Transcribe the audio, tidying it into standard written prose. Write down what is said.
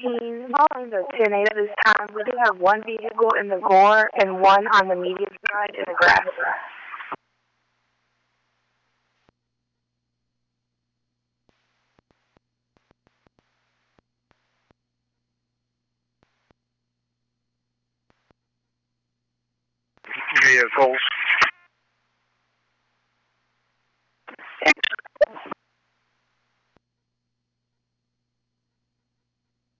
following the 10-8 this time, we do have one vehicle in the gore and one on the medium side in the grass. Vehicles.